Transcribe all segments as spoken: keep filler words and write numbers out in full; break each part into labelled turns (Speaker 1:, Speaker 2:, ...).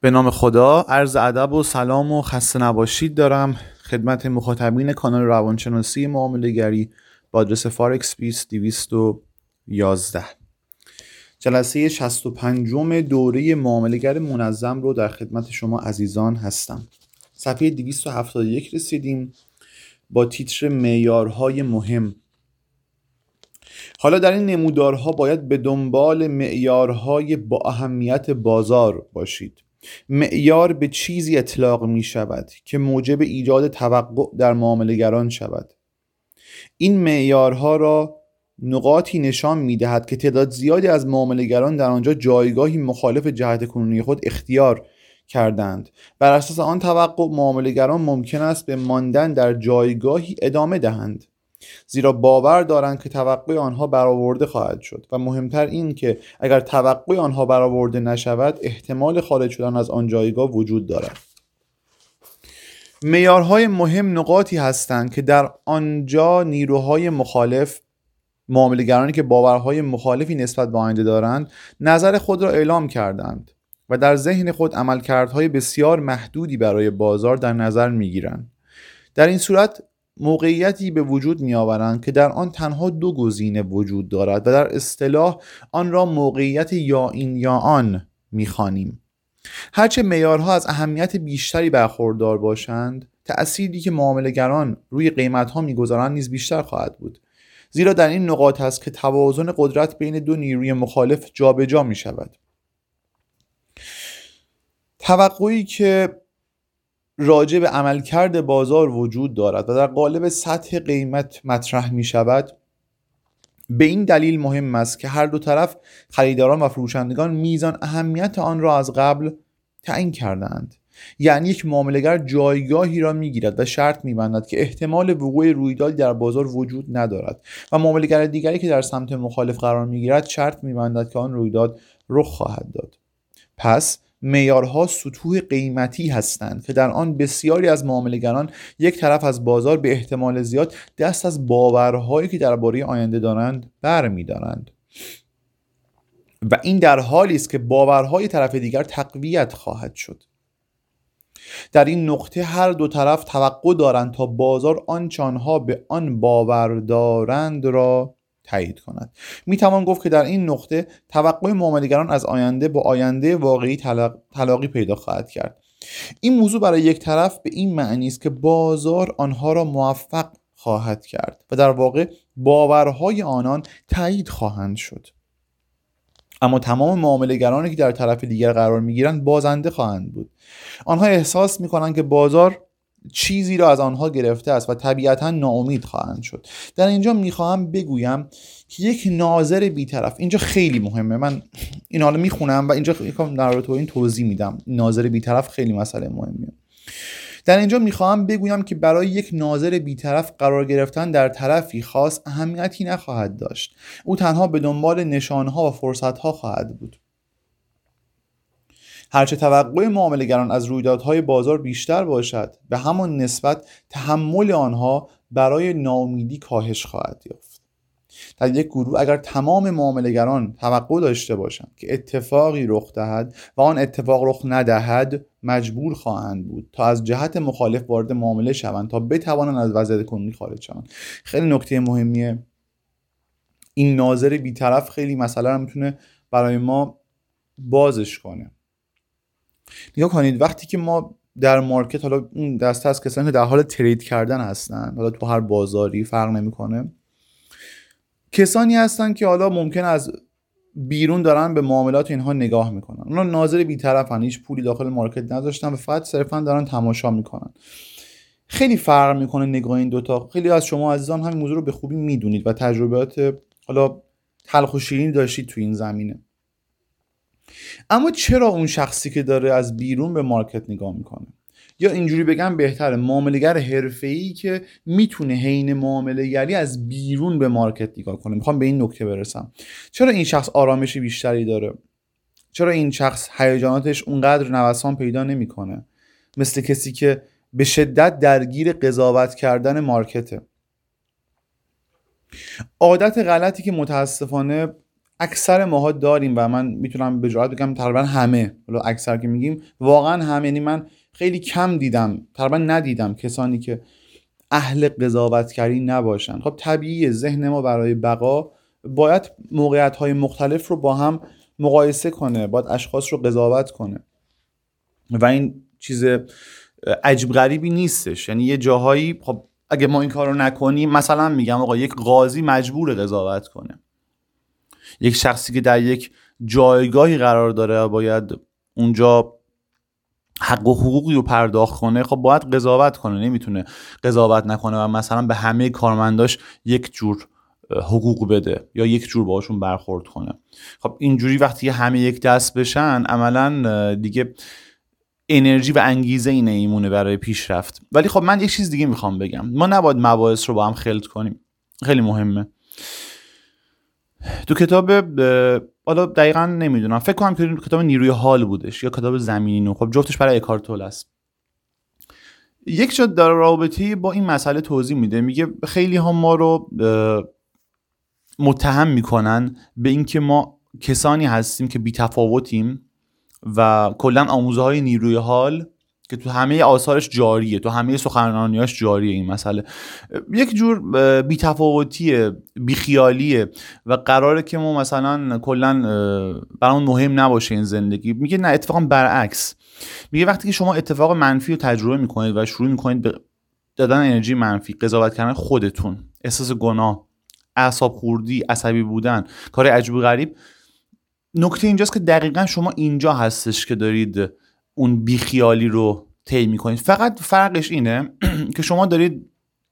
Speaker 1: به نام خدا، عرض ادب و سلام و خسته نباشید دارم خدمت مخاطبین کانال روانشناسی معامله‌گری با آدرس فارکس بیست دویست و یازده. جلسه شصت و پنجم دوره معامله‌گر منظم رو در خدمت شما عزیزان هستم. صفحه دویست و هفتاد و یک رسیدیم با تیتر معیارهای مهم. حالا در این نمودارها باید به دنبال معیارهای با اهمیت بازار باشید. معیار به چیزی اطلاق می شود که موجب ایجاد توقع در معامله‌گران شود. این معیارها را نقاطی نشان می دهد که تعداد زیادی از معامله‌گران در آنجا جایگاهی مخالف جهت کنونی خود اختیار کردند. بر اساس آن توقع معامله‌گران ممکن است به ماندن در جایگاهی ادامه دهند، زیرا باور دارند که توقع آنها برآورده خواهد شد و مهمتر این که اگر توقع آنها برآورده نشود احتمال خارج شدن از آن جایگاه وجود دارد. معیارهای مهم نقاطی هستند که در آنجا نیروهای مخالف، معامله‌گرانی که باورهای مخالفی نسبت به آینده دارند، نظر خود را اعلام کردند و در ذهن خود عملکردهای بسیار محدودی برای بازار در نظر می‌گیرند. در این صورت موقعیتی به وجود می آورند که در آن تنها دو گزینه وجود دارد و در اصطلاح آن را موقعیت یا این یا آن می خوانیم. هرچه معیارها از اهمیت بیشتری برخوردار باشند، تأثیری که معامله‌گران روی قیمت‌ها می‌گذارند نیز بیشتر خواهد بود، زیرا در این نقاط است که توازن قدرت بین دو نیروی مخالف جابجا می شود. توقعی که راجع به عملکرد بازار وجود دارد و در قالب سطح قیمت مطرح می شود به این دلیل مهم است که هر دو طرف، خریداران و فروشندگان، میزان اهمیت آن را از قبل تعیین کردند. یعنی یک معامله‌گر جایگاهی را میگیرد و شرط می‌بندد که احتمال وقوع رویدادی در بازار وجود ندارد و معامله‌گر دیگری که در سمت مخالف قرار میگیرد شرط می‌بندد که آن رویداد رخ خواهد داد. پس معیارها سطوح قیمتی هستند که در آن بسیاری از معامله‌گران یک طرف از بازار به احتمال زیاد دست از باورهایی که درباره آینده دارند برمی‌دارند و این در حالی است که باورهای طرف دیگر تقویت خواهد شد. در این نقطه هر دو طرف توقع دارند تا بازار آنچه آنها به آن باور دارند را تایید کند. می توان گفت که در این نقطه توقع معامله‌گران از آینده با آینده واقعی تلاقی پیدا خواهد کرد. این موضوع برای یک طرف به این معنی است که بازار آنها را موفق خواهد کرد و در واقع باورهای آنان تایید خواهند شد، اما تمام معامله‌گرانی که در طرف دیگر قرار می‌گیرند بازنده خواهند بود. آنها احساس می‌کنند که بازار چیزی را از آنها گرفته است و طبیعتاً ناامید خواهند شد. در اینجا می‌خواهم بگویم که یک ناظر بی‌طرف، اینجا خیلی مهمه، من این حالا می‌خونم و اینجا یکم در رابطه با این توضیح میدم. ناظر بی‌طرف خیلی مسئله مهمیه. در اینجا میخواهم بگویم که برای یک ناظر بی‌طرف قرار گرفتن در طرفی خاص اهمیتی نخواهد داشت. او تنها به دنبال نشانها و فرصتها خواهد بود. هرچه توقع معامله‌گران از رویدادهای بازار بیشتر باشد، به همان نسبت تحمل آنها برای ناامیدی کاهش خواهد یافت. در یک گروه اگر تمام معامله‌گران توقع داشته باشند که اتفاقی رخ دهد و آن اتفاق رخ ندهد، مجبور خواهند بود تا از جهت مخالف وارد معامله شوند تا بتوانند از وضعیت کنونی خارج شوند. خیلی نکته مهمیه. این ناظر بی‌طرف خیلی مسئله رو میتونه برای ما بازش کنه. نگاه کنید، وقتی که ما در مارکت، حالا اون دسته از کسانی که در حال ترید کردن هستن، حالا تو هر بازاری فرق نمیکنه، کسانی هستن که حالا ممکن از بیرون دارن به معاملات اینها نگاه میکنن. اونا ناظر بی‌طرفن، هیچ پولی داخل مارکت نداشتن و فقط صرفا دارن تماشا میکنن. خیلی فرق میکنه نگاه این دوتا. خیلی از شما عزیزان همین موضوع رو به خوبی میدونید و تجربیات حالا تلخ و شیرین داشتید تو این زمینه. اما چرا اون شخصی که داره از بیرون به مارکت نگاه میکنه، یا اینجوری بگم بهتره، معامله‌گر حرفه‌ای که میتونه حین معامله‌گری از بیرون به مارکت نگاه کنه، میخوام به این نکته برسم. چرا این شخص آرامش بیشتری داره؟ چرا این شخص هیجاناتش اونقدر نوسان پیدا نمیکنه مثل کسی که به شدت درگیر قضاوت کردن مارکته؟ عادت غلطی که متاسفانه اکثر ماها داریم و من میتونم به جرات بگم تقریبا همه، حالا اکثر که میگیم واقعا همه، یعنی من خیلی کم دیدم، تقریبا ندیدم کسانی که اهل قضاوتگری نباشن. خب طبیعیه ذهن ما برای بقا باید موقعیت‌های مختلف رو با هم مقایسه کنه، باید اشخاص رو قضاوت کنه و این چیز عجیب غریبی نیستش. یعنی یه جاهایی خب اگه ما این کار رو نکنیم، مثلا میگم آقا یک قاضی مجبور قضاوت کنه، یک شخصی که در یک جایگاهی قرار داره باید اونجا حق و حقوقی رو پرداخت کنه، خب باید قضاوت کنه، نمیتونه قضاوت نکنه و مثلا به همه کارمنداش یک جور حقوق بده یا یک جور باهاشون برخورد کنه. خب اینجوری وقتی همه یک دست بشن عملا دیگه انرژی و انگیزه اینه ایمونه برای پیشرفت. ولی خب من یک چیز دیگه میخوام بگم، ما نباید مباحث رو با هم خلط کنیم، خیلی مهمه. تو کتاب حالا دقیقاً نمیدونم، فکر کنم که کتاب نیروی حال بودش یا کتاب زمینی نو، خب جفتش برای اکارت توله است. یک جا در رابطه با این مسئله توضیح میده، میگه خیلی ها ما رو متهم میکنن به اینکه ما کسانی هستیم که بی‌تفاوتیم و کلا آموزه های نیروی حال که تو همه آثارش جاریه، تو همه سخنرانیاش جاریه این مسئله، یک جور بی‌تفاوتیه، بیخیالیه و قراره که ما مثلا کلا برامون مهم نباشه این زندگی. میگه نه، اتفاقا برعکس. میگه وقتی که شما اتفاق منفی رو تجربه میکنید و شروع میکنید به دادن انرژی منفی، قضاوت کردن خودتون، احساس گناه، اعصاب خوردی، عصبی بودن، کار عجیب و غریب، نکته اینجاست که دقیقاً شما اینجا هستش که دارید اون بیخیالی رو طی میکنید. فقط فرقش اینه که شما دارید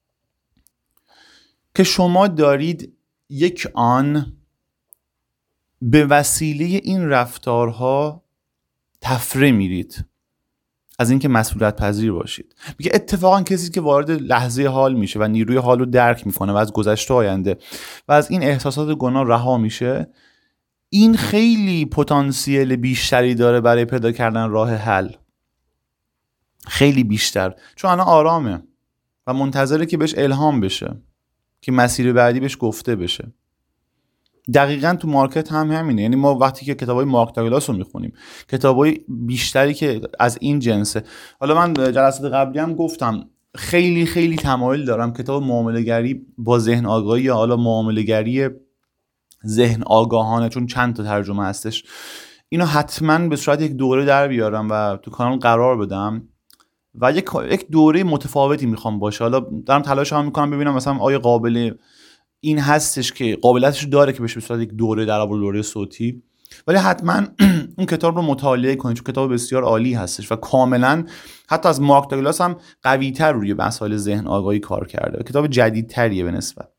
Speaker 1: که شما دارید یک آن به وسیله این رفتارها تفره میرید از اینکه مسئولیت پذیر باشید. میگه اتفاقا کسی که وارد لحظه حال میشه و نیروی حال رو درک میکنه و از گذشته آینده و از این احساسات گناه رها میشه، این خیلی پتانسیل بیشتری داره برای پیدا کردن راه حل، خیلی بیشتر، چون الان آرامه و منتظره که بهش الهام بشه، که مسیر بعدی بهش گفته بشه. دقیقاً تو مارکت هم همینه. یعنی ما وقتی که کتابای مارک داگلاس رو میخونیم، کتابای بیشتری که از این جنسه، حالا من جلسات قبلی هم گفتم خیلی خیلی تمایل دارم کتاب معامله‌گری با ذهن آگاهی یا حالا معامله‌گری ذهن آگاهانه، چون چند تا ترجمه هستش، اینو حتما به صورت یک دوره در بیارم و تو کانال قرار بدم و یک یک دوره متفاوتی میخوام باشه. حالا دارم تلاش هم میکنم ببینم مثلا آیا قابل این هستش که قابلیتش داره که بشه به صورت یک دوره در آورد، دوره صوتی. ولی حتما اون کتاب رو مطالعه کنید چون کتاب بسیار عالی هستش و کاملا حتی از مارک داگلاس هم قوی‌تر روی مسائل ذهن آگاهی کار کرده. کتاب جدیدتریه به نسبت.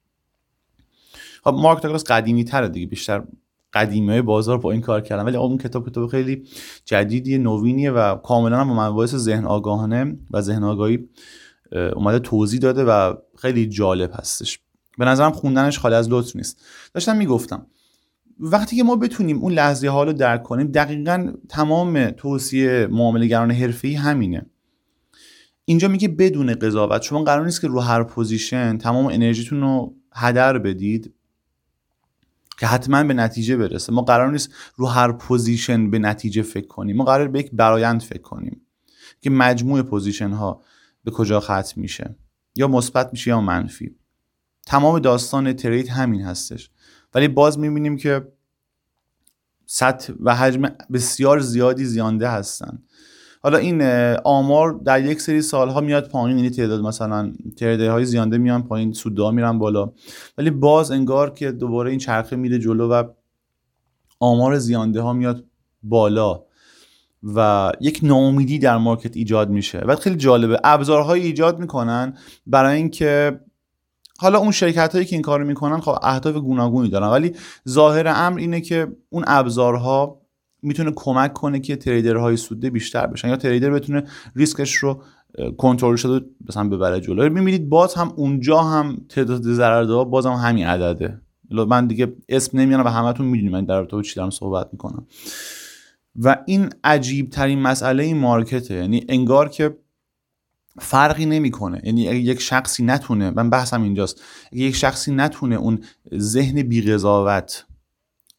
Speaker 1: خب مارک داگلاس قدیمی تره دیگه، بیشتر قدیمی‌های بازار با این کار کردن، ولی اون کتاب کتاب خیلی جدیدیه، نوینیه و کاملا با مباحث ذهن آگاهانه و ذهن آگاهی اومده توضیح داده و خیلی جالب هستش. به نظرم خوندنش خالی از لطف نیست. داشتم میگفتم وقتی که ما بتونیم اون لحظه حال رو درک کنیم، دقیقاً تمام توصیه معامله‌گران حرفه‌ای همینه. اینجا میگه بدون قضاوت شما قرار نیست که رو هر پوزیشن تمام انرژیتون رو هدر بدید که حتما به نتیجه برسه. ما قرار نیست رو هر پوزیشن به نتیجه فکر کنیم، ما قرار به یک برآیند فکر کنیم که مجموع پوزیشن ها به کجا ختم میشه، یا مثبت میشه یا منفی. تمام داستان ترید همین هستش. ولی باز میبینیم که سطح و حجم بسیار زیادی زیانده هستن. حالا این آمار در یک سری سالها میاد پایین، یعنی تعداد مثلا تریدرهای زیانده میان پایین، سودها میرن بالا، ولی باز انگار که دوباره این چرخه میره جلو و آمار زیانده ها میاد بالا و یک ناامیدی در مارکت ایجاد میشه. و خیلی جالبه ابزارهای ایجاد میکنن برای اینکه حالا اون شرکت هایی که این کارو میکنن خب اهداف گوناگونی دارن، ولی ظاهر امر اینه که اون ابزارها میتونه کمک کنه که تریدرهای سوده بیشتر بشن یا تریدر بتونه ریسکش رو کنترل شده مثلا ببره جلو. میبینید باز هم اونجا هم تعداد ضررده باز هم همین عدده. من دیگه اسم نمیارم و همتون میدونید من در رابطه با چی دارم صحبت میکنم. و این عجیب ترین مسئله این مارکته، یعنی انگار که فرقی نمیکنه. یعنی اگه یک شخصی نتونه، من بحثم اینجاست، اگه یک شخصی نتونه اون ذهن بی قضاوت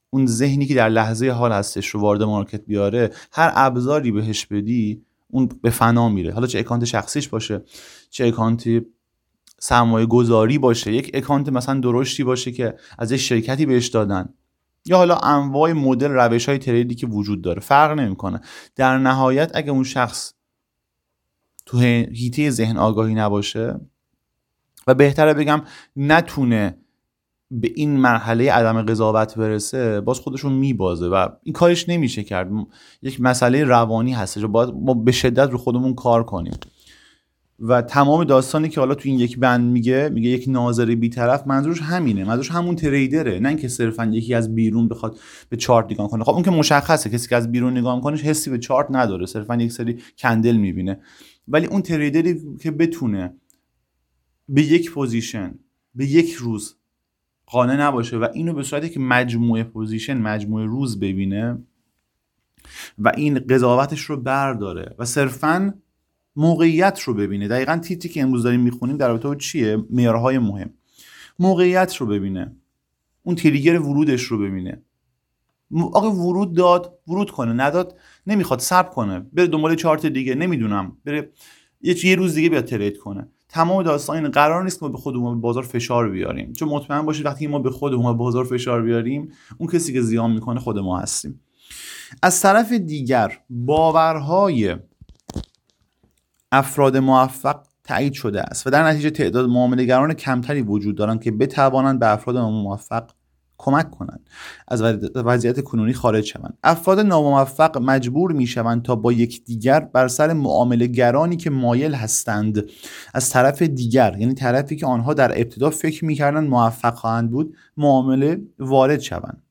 Speaker 1: اون ذهنی که در لحظه حال هستش رو وارد مارکت بیاره، هر ابزاری بهش بدی اون به فنا میره. حالا چه اکانت شخصیش باشه، چه اکانت سرمایه گذاری باشه، یک اکانت مثلا درشتی باشه که از یک شرکتی بهش دادن، یا حالا انواع مدل روش های تریدی که وجود داره، فرق نمیکنه. در نهایت اگه اون شخص تو حیطه ذهن آگاهی نباشه و بهتره بگم نتونه به این مرحله عدم قضاوت برسه، باز خودشون میبازه و این کارش نمیشه کرد. یک مسئله روانی هستش و باید ما به شدت رو خودمون کار کنیم. و تمام داستانی که حالا تو این یک بند میگه میگه یک ناظر بی‌طرف، منظورش همینه، منظورش همون تریدره، نه اینکه صرفا یکی از بیرون بخواد به چارت نگاه کنه. خب اون که مشخصه، کسی که از بیرون نگاه میکنه حسی به چارت نداره، صرفا یک سری کندل میبینه. ولی اون تریدری که بتونه به یک پوزیشن به یک روز قانع نباشه و اینو به صورتی که مجموعه پوزیشن مجموعه روز ببینه و این قضاوتش رو برداره و صرفاً موقعیت رو ببینه. دقیقاً تیتری که امروز داریم میخونیم در رابطه با چیه؟ معیارهای مهم. موقعیت رو ببینه، اون تریگر ورودش رو ببینه. آقا ورود داد، ورود کنه، نداد نمیخواد، صبر کنه، بره دنبال چارت دیگه، نمیدونم بره یه یه روز دیگه بیاد ترید کنه. تمام داستان این، قرار نیست ما به خودمون به بازار فشار بیاریم، چون مطمئن باشید وقتی ما به خودمون به بازار فشار بیاریم، اون کسی که زیان میکنه خود ما هستیم. از طرف دیگر باورهای افراد موفق تایید شده است و در نتیجه تعداد معامله‌گران کمتری وجود دارند که بتوانند به افراد ناموفق کمک کنند از وضعیت کنونی خارج شوند. افراد ناموفق مجبور میشوند تا با یکدیگر بر سر معامله گرانی که مایل هستند از طرف دیگر، یعنی طرفی که آنها در ابتدا فکر میکردند موفق خواهند بود، معامله وارد شوند.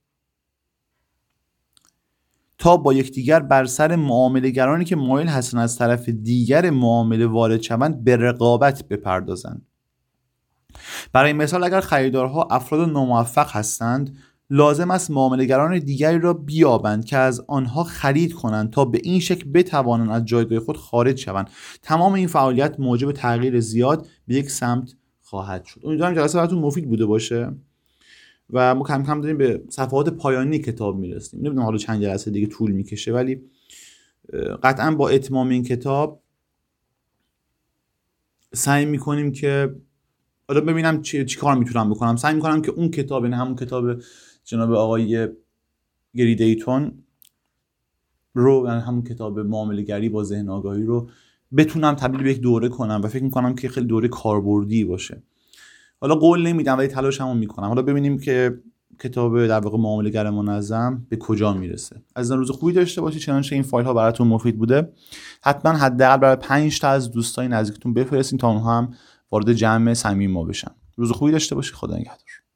Speaker 1: تا با یکدیگر بر سر معامله گرانی که مایل هستند از طرف دیگر معامله وارد شوند به رقابت بپردازند. برای مثال اگر خریدارها افراد ناموفق هستند، لازم است معامله‌گران دیگری را بیابند که از آنها خرید کنند تا به این شکل بتوانند از جایگاه خود خارج شوند. تمام این فعالیت موجب تغییر زیاد به یک سمت خواهد شد. امیدوارم جلسه براتون مفید بوده باشه و ما کم کم داریم به صفحات پایانی کتاب میرسیم. نمیدونم حالا چند جلسه دیگه طول میکشه، ولی قطعا با اتمام این کتاب سعی میکنیم که حالا ببینم چی, چی کار میتونم بکنم. سعی میکنم که اون کتاب، نه همون کتاب جناب آقای گری دیتون رو، یعنی همون کتاب معامله گری با ذهن آگاهی رو بتونم تبدیل به یک دوره کنم و فکر میکنم که خیلی دوره کاربردی باشه. حالا قول نمیدم ولی تلاشمو میکنم. حالا ببینیم که کتاب در واقع معامله گر منظم به کجا میرسه. از روز خوبی داشته باشید. چنانچه این فایل ها براتون مفید بوده، حتما حداقل برای پنج تا از دوستای نزدیکتون بفرستین تا اونها هم وارد جمع صمیم ما بشن. روز خوبی داشته باشید. خدا نگهدار.